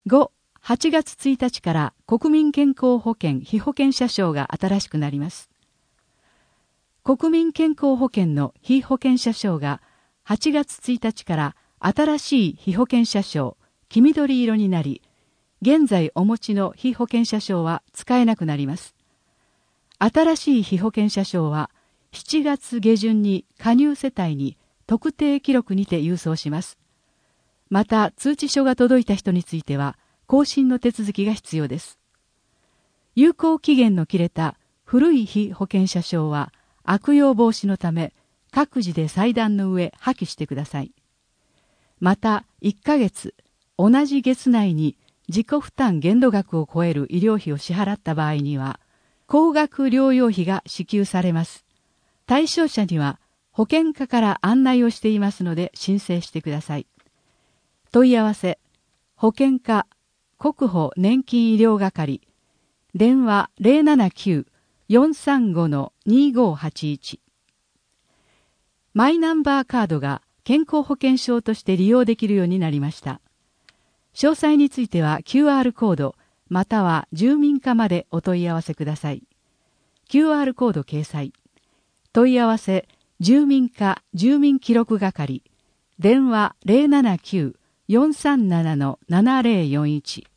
8月1日から国民健康保険被保険者証が新しくなります。国民健康保険の被保険者証が8月1日から新しい被保険者証黄緑色になり、現在お持ちの被保険者証は使えなくなります。新しい被保険者証は7月下旬に加入世帯に特定記録にて郵送します。また通知書が届いた人については更新の手続きが必要です。有効期限の切れた古い被保険者証は悪用防止のため各自で裁断の上破棄してください。また1ヶ月同じ月内に自己負担限度額を超える医療費を支払った場合には高額療養費が支給されます。対象者には保険課から案内をしていますので申請してください。問い合わせ保険課国保年金医療係電話 079-435-2581 マイナンバーカードが健康保険証として利用できるようになりました。詳細については QR コードまたは住民課までお問い合わせください。QR コード掲載。問い合わせ住民課住民記録係電話 079-437-7041